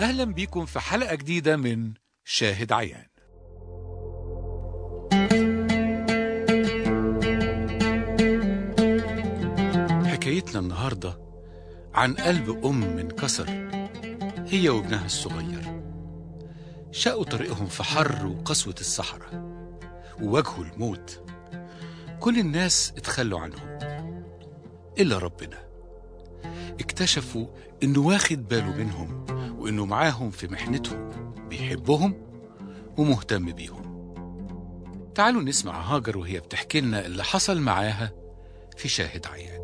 أهلا بيكم في حلقة جديدة من شاهد عيان. حكايتنا النهاردة عن قلب أم انكسر هي وابنها الصغير. شقوا طريقهم في حر وقسوة الصحراء وواجهوا الموت. كل الناس اتخلوا عنهم إلا ربنا. اكتشفوا إنه واخد باله منهم وإنه معاهم في محنتهم، بيحبهم ومهتم بيهم. تعالوا نسمع هاجر وهي بتحكي لنا اللي حصل معاها في شاهد عيان.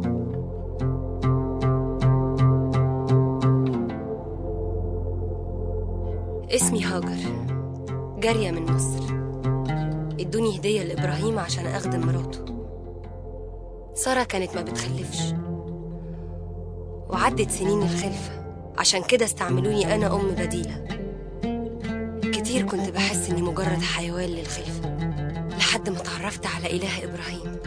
اسمي هاجر، جارية من مصر. ادوني هدية لإبراهيم عشان أخدم مراته. سارة كانت ما بتخلفش وعدت سنين الخلفة، عشان كده استعملوني أنا أم بديلة. كتير كنت بحس إني مجرد حيوان للخلفة، لحد ما تعرفت على إله إبراهيم.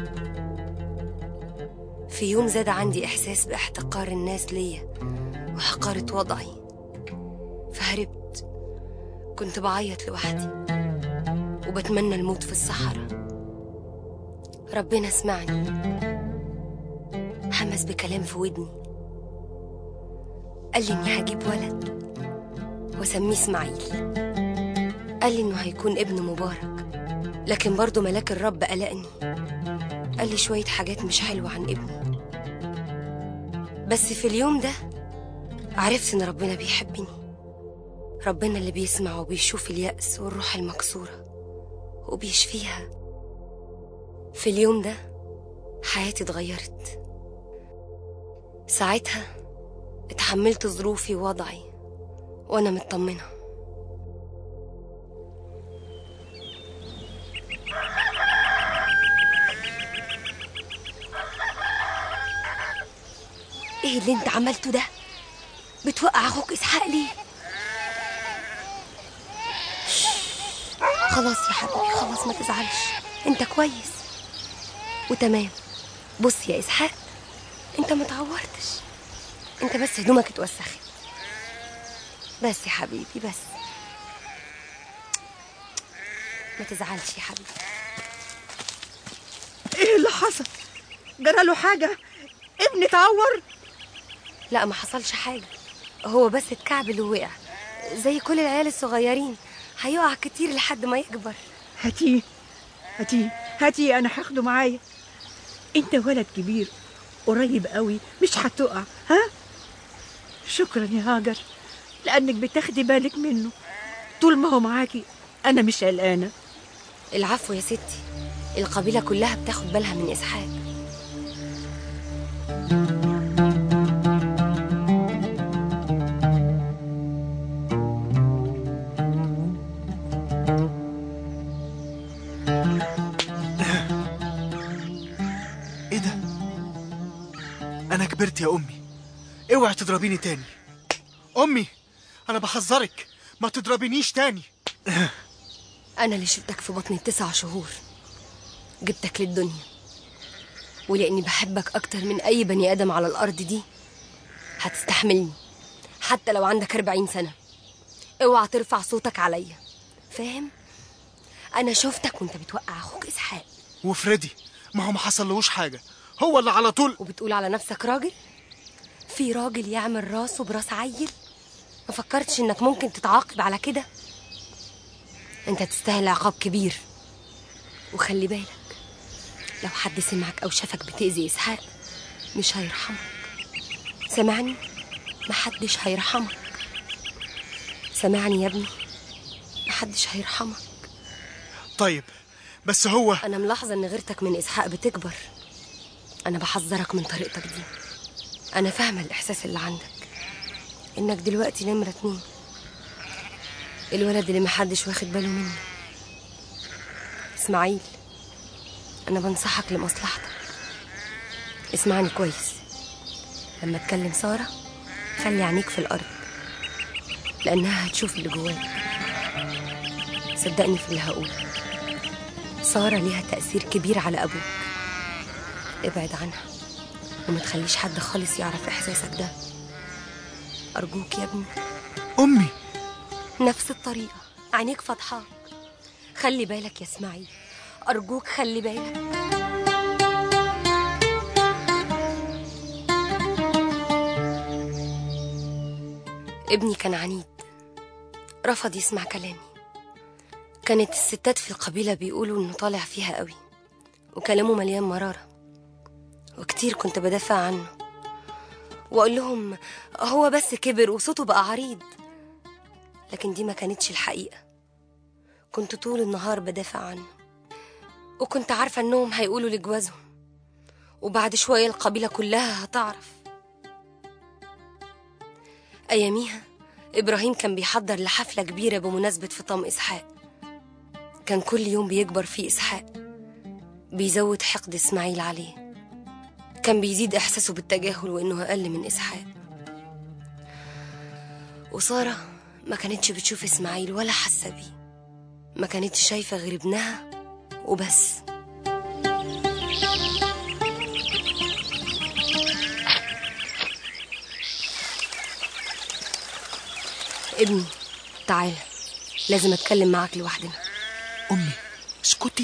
في يوم زاد عندي إحساس باحتقار الناس ليا وحقارة وضعي، فهربت. كنت بعيط لوحدي وبتمنى الموت في الصحراء. ربنا سمعني، همس بكلام في ودني، قال لي إني هجيب ولد واسميه إسماعيل. قال لي إنه هيكون ابن مبارك، لكن برضه ملاك الرب قلقني. قال لي شوية حاجات مش حلوة عن ابني. بس في اليوم ده عرفت إن ربنا بيحبني، ربنا اللي بيسمع وبيشوف اليأس والروح المكسورة وبيشفيها. في اليوم ده حياتي اتغيرت. ساعتها اتحملت ظروفي ووضعي وأنا مطمنة. ايه اللي انت عملته ده؟ بتوقع اخوك اسحاق ليه؟ خلاص يا حبيبي، خلاص ما تزعلش، انت كويس وتمام. بص يا اسحاق، انت ما تعورتش، انت بس هدومك اتوسخت بس يا حبيبي، بس ما تزعلش يا حبيبي. ايه اللي حصل؟ جراله حاجة؟ ابني اتعور؟ لا ما حصلش حاجة، هو بس اتكعبل ووقع زي كل العيال الصغيرين، هيقع كتير لحد ما يكبر. هاتيه هاتيه هاتيه، انا هاخده معايا. انت ولد كبير قريب قوي، مش هتقع. ها؟ شكرا يا هاجر لانك بتاخدي بالك منه. طول ما هو معاكي انا مش قلقانه. العفو يا ستي، القبيلة كلها بتاخد بالها من اسحاق. ايه ده؟ انا كبرت يا امي، اوعي تضربيني تاني. امي انا بحذرك، ما تضربينيش تاني. انا اللي شلتك في بطني 9 شهور، جبتك للدنيا، ولاني بحبك اكتر من اي بني ادم على الارض دي هتستحملني حتى لو عندك 40 سنة. اوعى ترفع صوتك عليا، فاهم؟ انا شفتك وانت بتوقع اخوك اسحاق. وفريدي ما هو ما حصلهوش حاجه، هو اللي على طول. وبتقول على نفسك راجل؟ في راجل يعمل راسه براس عيل؟ ما فكرتش انك ممكن تتعاقب على كده؟ انت تستاهل عقاب كبير. وخلي بالك، لو حد سمعك او شافك بتأذي اسحاق مش هيرحمك. سمعني؟ محدش هيرحمك. سمعني يا ابني، محدش هيرحمك. طيب بس هو انا ملاحظه ان غيرتك من اسحاق بتكبر. انا بحذرك من طريقتك دي. انا فاهمه الاحساس اللي عندك، انك دلوقتي نمرة 2، الولد اللي محدش واخد باله منه. اسماعيل، انا بنصحك لمصلحتك، اسمعني كويس. لما تكلم سارة خلي عينيك في الارض، لانها هتشوف اللي جواك. صدقني في اللي هقوله، سارة ليها تأثير كبير على ابوك. ابعد عنها وما تخليش حد خالص يعرف احساسك ده، ارجوك يا ابني. أمي. نفس الطريقة، عينيك فضحاك. خلي بالك يا اسماعيل، أرجوك خلي بالك. ابني كان عنيد، رفض يسمع كلامي. كانت الستات في القبيلة بيقولوا إنه طالع فيها قوي، وكلامه مليان مرارة، وكتير كنت بدافع عنه وأقول لهم هو بس كبر وصوته بقى عريض، لكن دي ما كانتش الحقيقة. كنت طول النهار بدافع عنه، وكنت عارفة إنهم هيقولوا لجوازهم، وبعد شوية القبيلة كلها هتعرف. أياميها إبراهيم كان بيحضر لحفلة كبيرة بمناسبة فطام إسحاق. كان كل يوم بيكبر فيه إسحاق بيزود حقد إسماعيل عليه، كان بيزيد إحساسه بالتجاهل وإنه أقل من إسحاق. وسارة ما كانتش بتشوف إسماعيل ولا حاسة بيه، ما كانتش شايفة غير ابنها وبس. ابني تعال، لازم أتكلم معك لوحدنا. أمي اسكتي.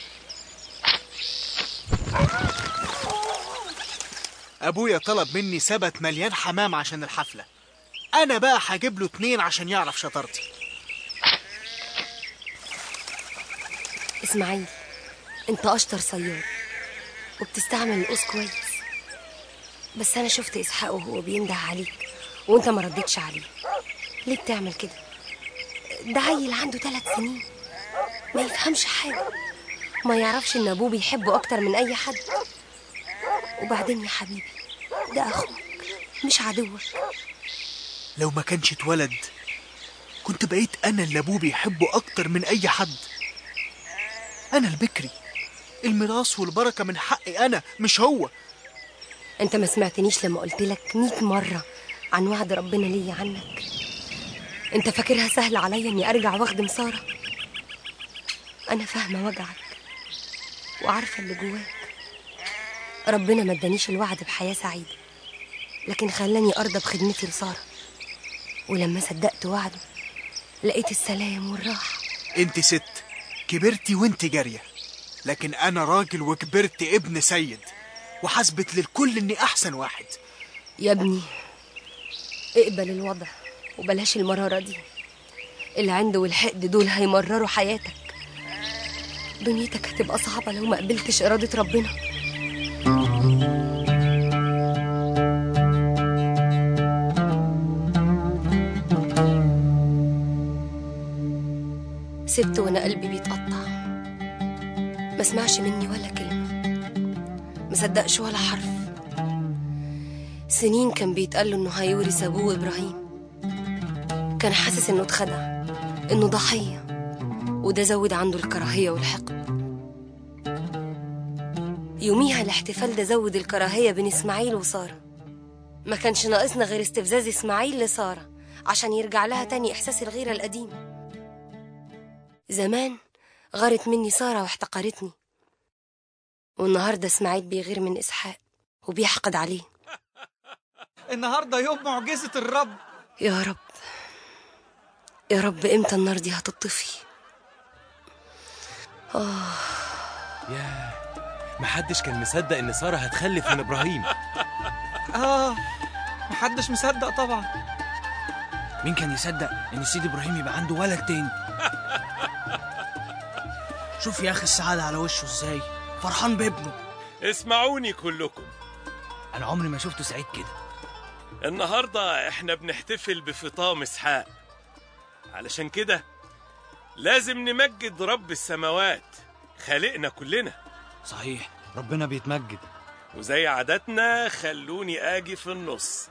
أبويا طلب مني سبت مليان حمام عشان الحفلة، أنا بقى هجيب له 2 عشان يعرف شطارتي. إسماعيل، أنت أشطر صياد وبتستعمل القوس كويس، بس أنا شفت إسحاق وهو بينده عليك وأنت ما ردتش عليه. ليه بتعمل كده؟ ده عيل عنده 3 سنين، ما يفهمش حاجة، ما يعرفش إن أبوه بيحبه أكتر من أي حد. وبعدين يا حبيبي، ده أخوك مش عدوك. لو ما كانش اتولد كنت بقيت أنا اللي أبوه بيحبه أكتر من أي حد. أنا البكري، الميراث والبركة من حقي أنا مش هو. أنت ما سمعتنيش لما قلت لك 100 مرة عن وعد ربنا ليا عنك؟ أنت فاكرها سهل عليا إني أرجع واخدم سارة؟ أنا فاهمة وجعك وعارفة اللي جواك. ربنا ما ادانيش الوعد بحياة سعيدة، لكن خلاني أرضى بخدمتي لسارة، ولما صدقت وعده لقيت السلام والراحة. انت ست كبرتي وانت جارية، لكن أنا راجل وكبرت ابن سيد، وحسبت للكل إني أحسن واحد. يا ابني اقبل الوضع وبلاش المرارة دي. العند والحقد دول هيمرروا حياتك. دنيتك هتبقى صعبة لو ما قبلتش إرادة ربنا. سبت وانا قلبي بيتقطع، ما سمعش مني ولا كلمة، ما صدقش ولا حرف. سنين كان بيتقال له انه هيورث ابوه ابراهيم، كان حاسس انه اتخدع، انه ضحية، وده زود عنده الكراهية والحقد. يوميها الاحتفال ده زود الكراهية بين اسماعيل وسارة. ما كانش ناقصنا غير استفزاز اسماعيل لسارة عشان يرجع لها تاني احساس الغيرة القديم. زمان غارت مني سارة واحتقرتني، والنهاردة اسماعيل بيغير من إسحاق وبيحقد عليه. النهاردة يوم معجزة الرب. يا رب يا رب، امتى النار دي هتطفي؟ ياه، محدش كان مصدق ان سارة هتخلف من ابراهيم. محدش مصدق طبعا. مين كان يصدق ان سيد ابراهيم يبقى عنده ولد تاني؟ شوف يا اخي السعادة على وشه ازاي، فرحان بابنه. اسمعوني كلكم، انا عمري ما شفته سعيد كده. النهاردة احنا بنحتفل بفطام اسحاق، علشان كده لازم نمجد رب السماوات خالقنا كلنا. صحيح، ربنا بيتمجد. وزي عادتنا خلوني اجي في النص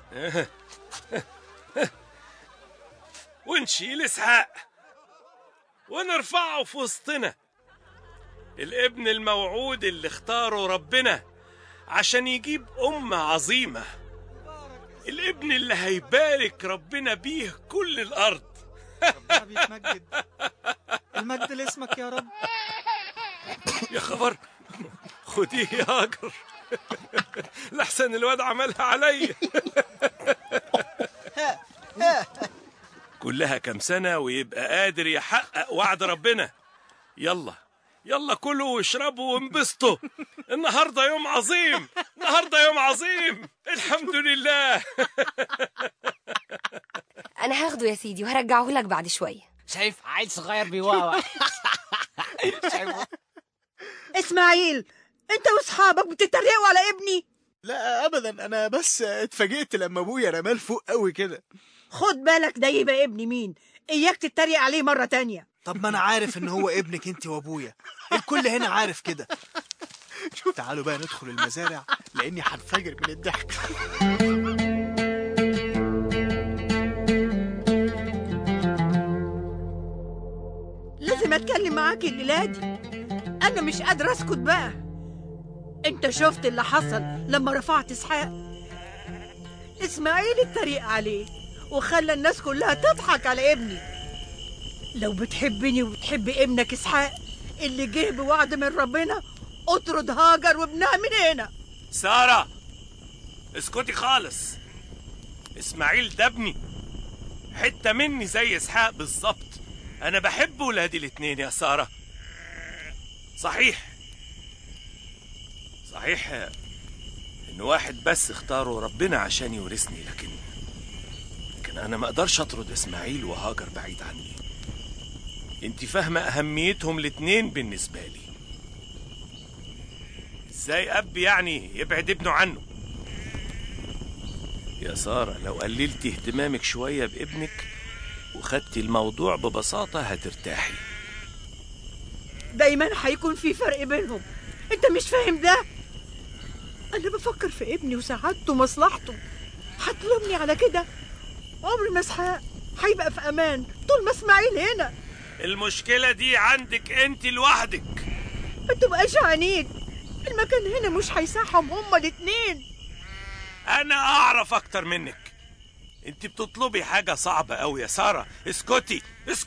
ونشيل اسحاق ونرفعه في وسطنا، الابن الموعود اللي اختاره ربنا عشان يجيب أمة عظيمة، الابن اللي هيبارك ربنا بيه كل الأرض. ربنا بيتمجد، المجد لاسمك يا رب. يا خبر، خديه يا هاجر لحسن الواد عملها عليا. كلها كام سنة ويبقى قادر يحقق وعد ربنا. يلا كلوا واشربوا وانبسطوا. النهارده يوم عظيم، النهارده يوم عظيم، الحمد لله. انا هاخده يا سيدي وهرجعه لك بعد شويه. شايف عيل صغير بيواوا. اسماعيل، انت واصحابك بتتريقوا على ابني؟ لا ابدا، انا بس اتفاجئت لما ابويا رماه لفوق قوي كده. خد بالك، ده يبقى ابني مين؟ اياك تتريق عليه مرة تانية. طب ما انا عارف ان هو ابنك انت وابويا، الكل هنا عارف كده. تعالوا بقى ندخل المزارع لاني هنفجر من الضحك. لازم اتكلم معاك الليلة دي، انا مش قادرة اسكت بقى. انت شفت اللي حصل لما رفعت اسحاق؟ اسماعيل اتريق عليه وخلى الناس كلها تضحك على ابني. لو بتحبني وبتحب ابنك اسحاق اللي جه بوعد من ربنا، اطرد هاجر وابنها من هنا. سارة، اسكتي خالص. اسماعيل ده ابني، حتة مني زي اسحاق بالظبط. انا بحب ولادي الاتنين يا سارة. صحيح ان واحد بس اختاره ربنا عشان يورثني، لكن انا ما اقدرش اطرد اسماعيل وهاجر بعيد عني. انت فاهمة اهميتهم الاتنين بالنسبة لي. ازاي اب يعني يبعد ابنه عنه؟ يا سارة، لو قللتي اهتمامك شوية بابنك وخدتي الموضوع ببساطة هترتاحي. دايما هيكون في فرق بينهم، انت مش فاهم ده؟ انا بفكر في ابني وسعادته ومصلحته. هتلومني على كده؟ عمر ما اسحاق هيبقى في امان طول ما اسماعيل هنا. المشكلة دي عندك انت لوحدك. ما تبقاش عنيد، المكان هنا مش هيساعهم هما الاتنين. انا اعرف اكتر منك. انت بتطلبي حاجة صعبة قوي يا سارة. اسكتي.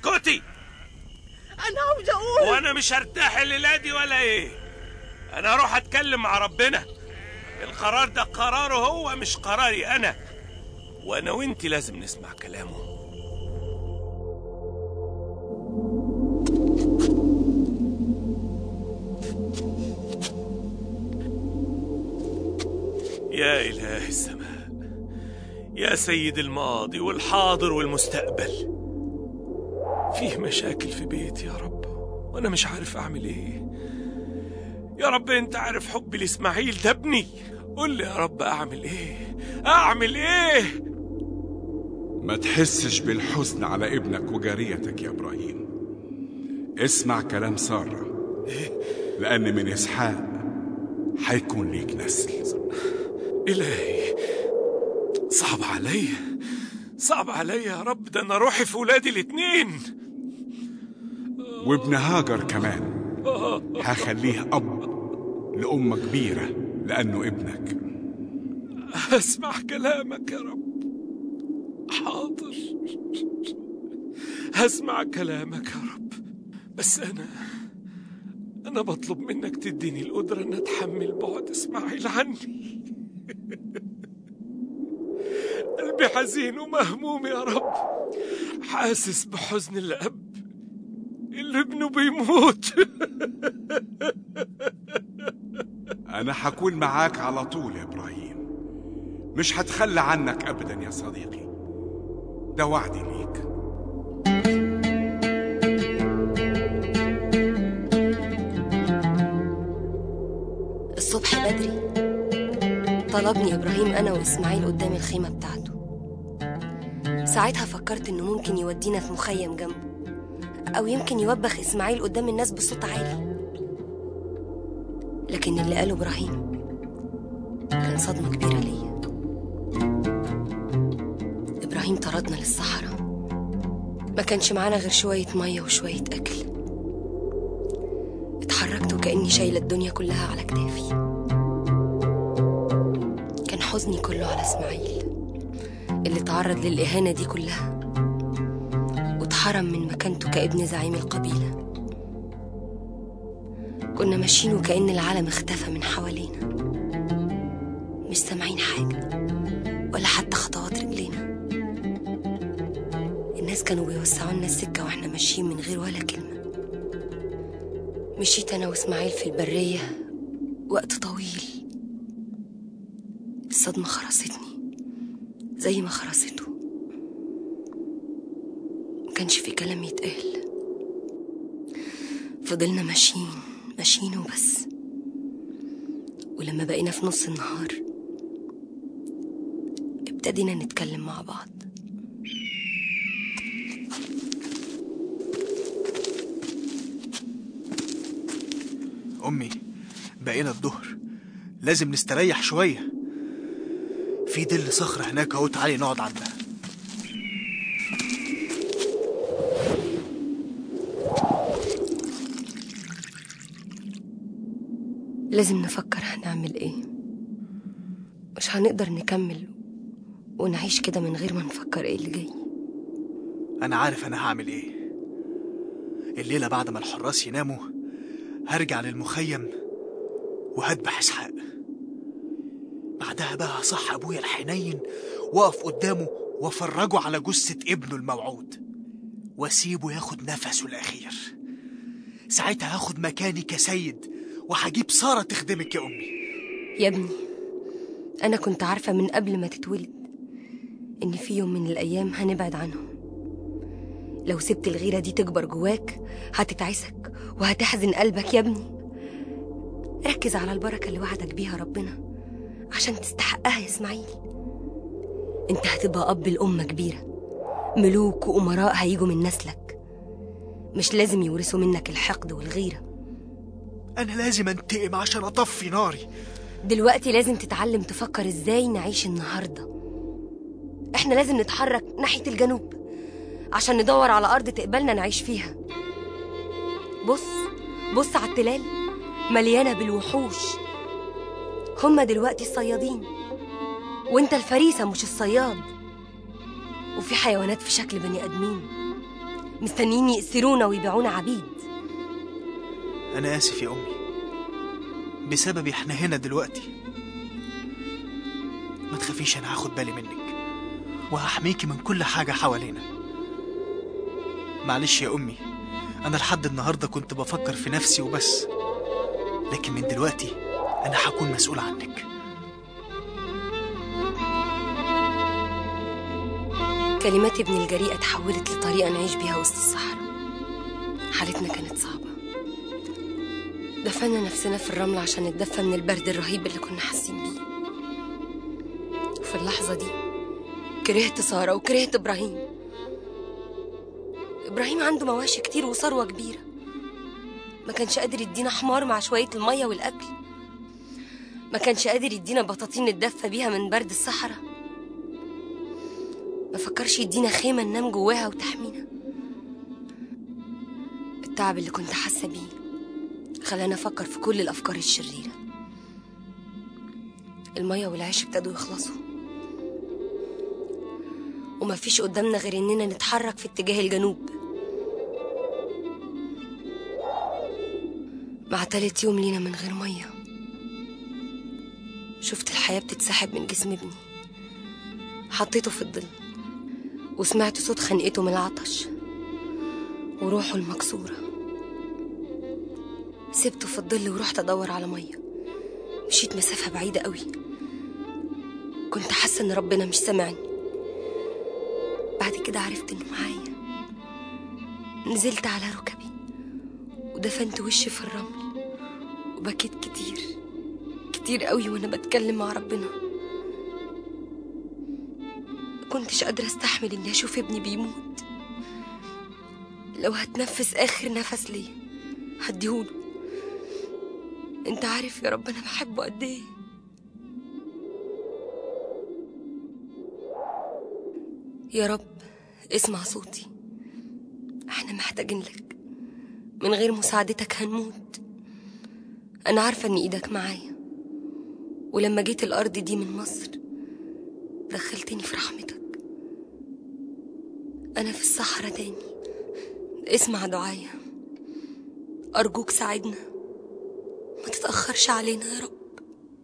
انا عاوز اقول، وانا مش هرتاح الليلة دي ولا ايه. انا هروح اتكلم مع ربنا. القرار ده قراره هو مش قراري انا، وانا وانت لازم نسمع كلامه. يا إله السماء، يا سيد الماضي والحاضر والمستقبل، فيه مشاكل في بيتي يا رب وأنا مش عارف أعمل إيه. يا رب أنت عارف حبي لإسماعيل ده ابني. قل لي يا رب أعمل إيه؟ ما تحسش بالحزن على ابنك وجاريتك يا إبراهيم. اسمع كلام سارة، لأن من إسحاق هيكون ليك نسل. إلهي، صعب عليا يا رب، ده أنا روحي في ولادي الاتنين. وابن هاجر كمان هخليه أب لأمة كبيرة لأنه ابنك. أسمع كلامك يا رب. حاضر، هسمع كلامك يا رب. بس أنا بطلب منك تديني القدرة أن أتحمل بعد إسماعيل عني. قلبي حزين ومهموم يا رب، حاسس بحزن الأب اللي ابنه بيموت. أنا حكون معاك على طول يا إبراهيم، مش هتخلى عنك أبدا يا صديقي، ده وعدي ليك. الصبح بدري طلبني إبراهيم أنا وإسماعيل قدام الخيمة بتاعته. ساعتها فكرت إنه ممكن يودينا في مخيم جنبه، أو يمكن يوبخ إسماعيل قدام الناس بصوت عالي. لكن اللي قاله إبراهيم كان صدمة كبيرة ليا. إبراهيم طردنا للصحراء، ما كانش معانا غير شوية مية وشوية أكل. اتحركت وكأني شايلة الدنيا كلها على كتافي. كان حزني كله على إسماعيل اللي تعرض للإهانة دي كلها واتحرم من مكانته كابن زعيم القبيلة. كنا ماشيين وكأن العالم اختفى من حوالينا، مش سامعين حاجة ولا حتى خطوات رجلينا. الناس الناس كانوا بيوسعوا لنا السكة واحنا ماشيين من غير ولا كلمة. مشيت أنا وإسماعيل في البرية وقت طويل. الصدمة خرستني زي ما خرسته. مكانش في كلام يتقال. فضلنا ماشيين وبس. ولما بقينا في نص النهار ابتدينا نتكلم مع بعض. أمي، بقينا الظهر، لازم نستريح شوية. في ظل صخرة هناك اهو، تعالي نقعد عندها. لازم نفكر هنعمل ايه. مش هنقدر نكمل ونعيش كده من غير ما نفكر ايه اللي جاي. أنا عارف أنا هعمل إيه. الليلة بعد ما الحراس يناموا هرجع للمخيم وهذبح إسحاق. بعدها بقى هصح أبويا الحنين وأقف قدامه وأفرجه على جثة ابنه الموعود وأسيبه ياخد نفسه الأخير. ساعتها هاخد مكاني كسيد وهجيب سارة تخدمك يا أمي. يا ابني، أنا كنت عارفة من قبل ما تتولد إن في يوم من الأيام هنبعد عنهم. لو سبت الغيرة دي تكبر جواك هتتعسك وهتحزن قلبك يا ابني. ركز على البركة اللي وعدك بيها ربنا عشان تستحقها يا إسماعيل. انت هتبقى أب الأمة كبيرة، ملوك وأمراء هيجوا من نسلك. مش لازم يورثوا منك الحقد والغيرة. أنا لازم أنتقم عشان أطفي ناري. دلوقتي لازم تتعلم تفكر إزاي نعيش النهاردة. إحنا لازم نتحرك ناحية الجنوب عشان ندور على أرض تقبلنا نعيش فيها. بص على التلال مليانة بالوحوش. هما دلوقتي الصيادين وانت الفريسة مش الصياد. وفي حيوانات في شكل بني آدمين مستنيين يأسرونا ويبيعونا عبيد. أنا آسف يا أمي، بسببي إحنا هنا دلوقتي. ما تخافيش، أنا هاخد بالي منك وهحميكي من كل حاجة حوالينا. معلش يا أمي، أنا لحد النهاردة كنت بفكر في نفسي وبس، لكن من دلوقتي أنا هكون مسؤول عنك. كلمات ابن الجريئة تحولت لطريقة نعيش بيها وسط الصحراء. حالتنا كانت صعبة. دفنا نفسنا في الرمل عشان نتدفى من البرد الرهيب اللي كنا حاسين بيه. وفي اللحظة دي كرهت سارة وكرهت إبراهيم. إبراهيم عنده مواشي كتير وثروة كبيرة، ما كانش قادر يدينا حمار مع شوية المية والأكل. ما كانش قادر يدينا بطاطين نتدفى بيها من برد الصحراء. ما فكرش يدينا خيمة ننام جواها وتحمينا. التعب اللي كنت حاسة بيه خلاني أفكر في كل الأفكار الشريرة. المية والعيش ابتدوا يخلصوا وما فيش قدامنا غير إننا نتحرك في اتجاه الجنوب. مع تالت يوم لينا من غير مية شفت الحياة بتتسحب من جسم ابني. حطيته في الظل وسمعت صوت خنقته من العطش وروحه المكسورة. سبته في الظل ورحت أدور على مية. مشيت مسافة بعيدة قوي. كنت حاسة إن ربنا مش سامعني. بعد كده عرفت إنه معايا. نزلت على ركبي ودفنت وشي في الرمل وبكيت كتير قوي وأنا بتكلم مع ربنا. كنتش قادرة استحمل إني أشوف ابني بيموت. لو هتنفس آخر نفس ليا هديهوله. انت عارف يا رب أنا بحبه قد ايه. يا رب اسمع صوتي، احنا محتاجين لك. من غير مساعدتك هنموت. أنا عارفة إن إيدك معايا، ولما جيت الأرض دي من مصر دخلتني في رحمتك. أنا في الصحراء تاني. اسمع دعايا، أرجوك ساعدنا، ما تتأخرش علينا يا رب.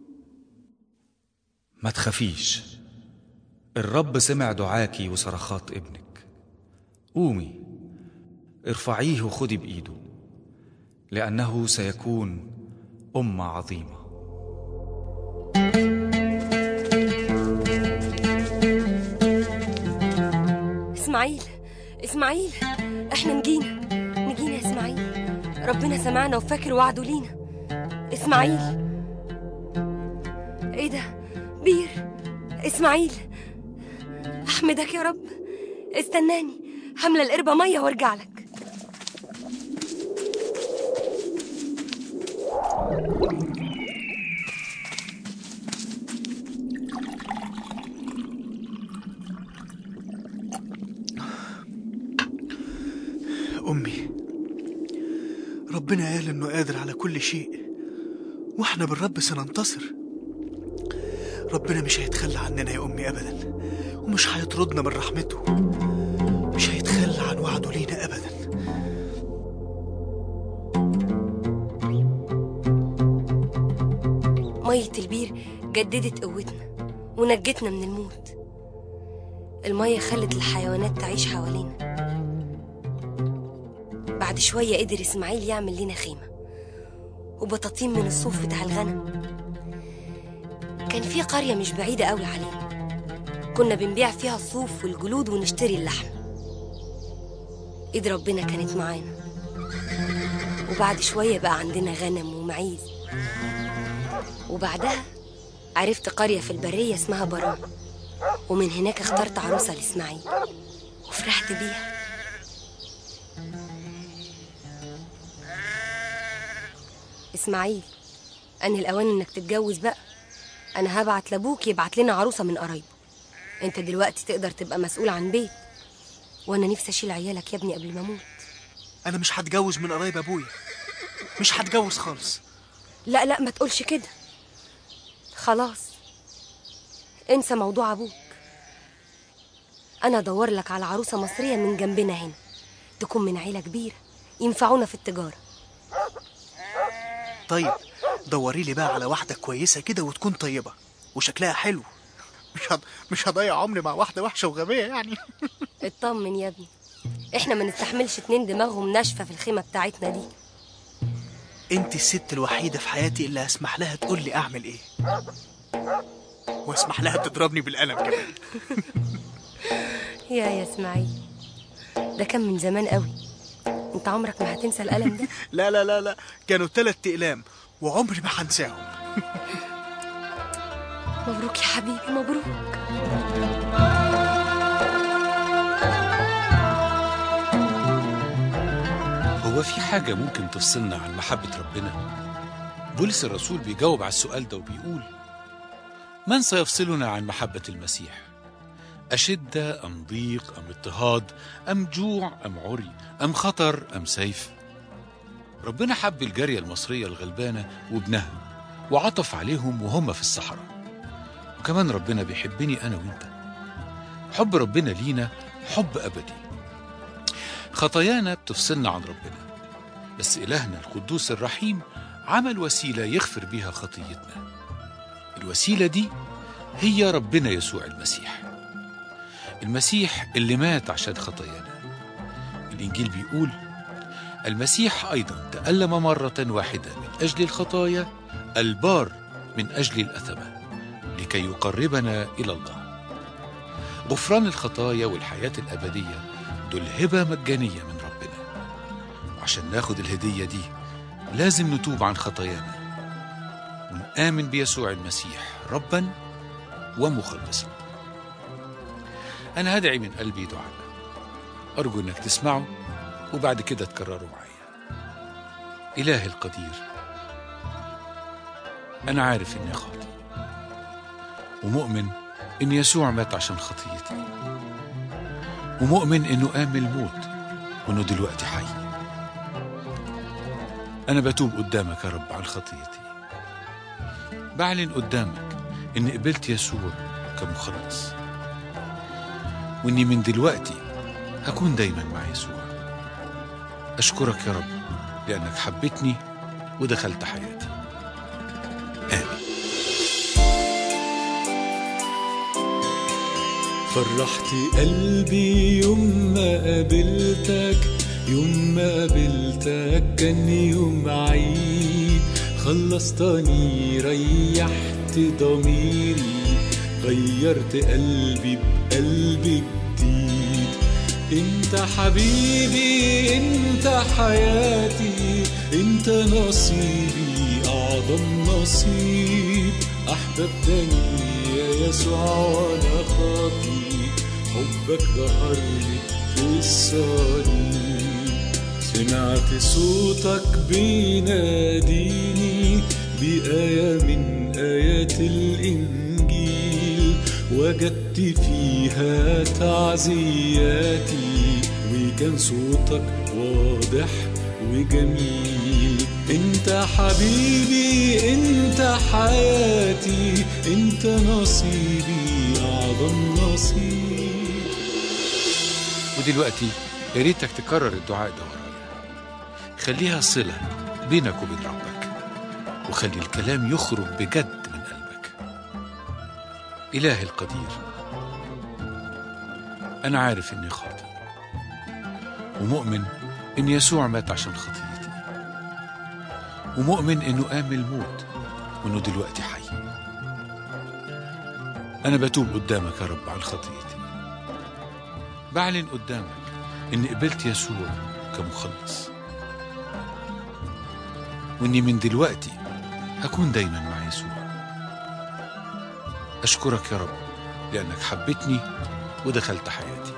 ما تخافيش، الرب سمع دعاكي وصرخات ابنك قومي ارفعيه وخدي بإيده، لأنه سيكون أمة عظيمة. إسماعيل، إسماعيل، إحنا نجينا يا إسماعيل. ربنا سمعنا وفاكر وعده لينا. إسماعيل، إيه ده؟ بير. إسماعيل، أحمدك يا رب. استناني، هملى القربة مية وارجع لك. أمي، ربنا قال إنه قادر على كل شيء، وإحنا بالرب سننتصر. ربنا مش هيتخلى عننا يا أمي أبدا، ومش هيطردنا من رحمته، مش هيتخلى عن وعده لينا أبدا. مية البير جددت قوتنا ونجتنا من الموت. المية خلت الحيوانات تعيش حوالينا. بعد شوية قدر إسماعيل يعمل لنا خيمة وبطاطين من الصوف بتاع الغنم. كان في قرية مش بعيدة قوي علينا، كنا بنبيع فيها الصوف والجلود ونشتري اللحم. إيد ربنا كانت معانا، وبعد شوية بقى عندنا غنم ومعيز. وبعدها عرفت قرية في البرية اسمها برام، ومن هناك اخترت عروسة لإسماعيل وفرحت بيها. إسماعيل، أن الأوان إنك تتجوز بقى. أنا هبعت لأبوك يبعت لنا عروسة من قرايبه. أنت دلوقتي تقدر تبقى مسؤول عن بيت، وأنا نفسي أشيل عيالك يا ابني قبل ما أموت. أنا مش هتجوز من قرايب أبويا، مش هتجوز خالص. لا لا، ما تقولش كده. خلاص انسى موضوع أبوك. أنا أدور لك على عروسة مصرية من جنبنا هنا، تكون من عيلة كبيرة ينفعونا في التجارة. طيب دوري لي بقى على واحدة كويسة كده وتكون طيبة وشكلها حلو. مش هضيع عمري مع واحدة وحشة وغبية يعني. اطمن يا ابني، احنا ما نستحملش 2 دماغهم ناشفة في الخيمة بتاعتنا دي. انت الست الوحيدة في حياتي اللي هسمح لها تقول لي اعمل ايه، واسمح لها تضربني بالقلم كمان. يا اسماعيل، ده كان من زمان قوي. انت عمرك ما هتنسى القلم ده. لا لا لا لا، كانوا 3 أقلام وعمري ما هنساهم. مبروك يا حبيبي، مبروك. هو في حاجة ممكن تفصلنا عن محبة ربنا؟ بولس الرسول بيجاوب على السؤال ده وبيقول: من سيفصلنا عن محبة المسيح؟ أشدة أم ضيق أم اضطهاد أم جوع أم عري أم خطر أم سيف؟ ربنا حب الجارية المصرية الغلبانة وابنها وعطف عليهم وهم في الصحراء. وكمان ربنا بيحبني أنا وإنت. حب ربنا لينا حب أبدي. خطايانا بتفصلنا عن ربنا، بس إلهنا القدوس الرحيم عمل وسيلة يغفر بيها خطيتنا. الوسيلة دي هي ربنا يسوع المسيح. المسيح اللي مات عشان خطايانا. الإنجيل بيقول: المسيح أيضا تألم مرة واحدة من أجل الخطايا، البار من أجل الأثمة، لكي يقربنا إلى الله. غفران الخطايا والحياة الأبدية دول هبة مجانية من ربنا، وعشان ناخد الهدية دي لازم نتوب عن خطايانا ونآمن بيسوع المسيح ربا ومخلصا. أنا هدعي من قلبي دعاء، أرجو أنك تسمعه وبعد كده تكرروا معايا. إلهي القدير، أنا عارف إني خاطئ ومؤمن إن يسوع مات عشان خطيتي، ومؤمن إنه قام من الموت وإنه دلوقتي حي. أنا بتوب قدامك يا رب عن خطيتي. بعلن قدامك إني قبلت يسوع كمخلص، وإني من دلوقتي هكون دايما مع يسوع. أشكرك يا رب لأنك حبيتني ودخلت حياتي. آمين. فرحت قلبي يوم ما قابلتك، يوم ما قابلتك كان يوم عيد. خلصتني ريحت ضميري، غيرت قلبي بقلب جديد. انت حبيبي انت حياتي، انت نصيبي اعظم نصيب. احببتني يا يسوع وانا خاطي، حبك ظهرلي في الصليب. سمعت صوتك بيناديني بآية من آيات الإنجيل، وجدت فيها تعزياتي، وكان صوتك واضح وجميل. انت حبيبي انت حياتي، انت نصيبي اعظم نصيب. ودلوقتي يا ريتك تكرر الدعاء ده ورايا. خليها صلة بينك وبين ربك، وخلي الكلام يخرج بجد من قلبك. إلهي القدير، أنا عارف إني خاطئ، ومؤمن إن يسوع مات عشان خطيتي، ومؤمن إنه قام من الموت وإنه دلوقتي حي. أنا بتوب قدامك يا رب عن خطيتي، بعلن قدامك إني قبلت يسوع كمخلص، وإني من دلوقتي هكون دايما مع يسوع. أشكرك يا رب لأنك حبيتني ودخلت حياتي.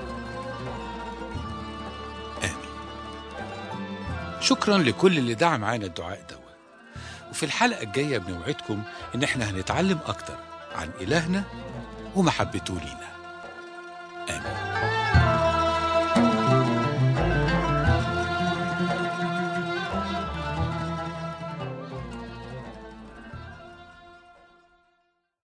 آمين. شكرا لكل اللي دعا معانا الدعاء ده. وفي الحلقة الجاية بنوعدكم إن احنا هنتعلم أكتر عن إلهنا ومحبته لينا.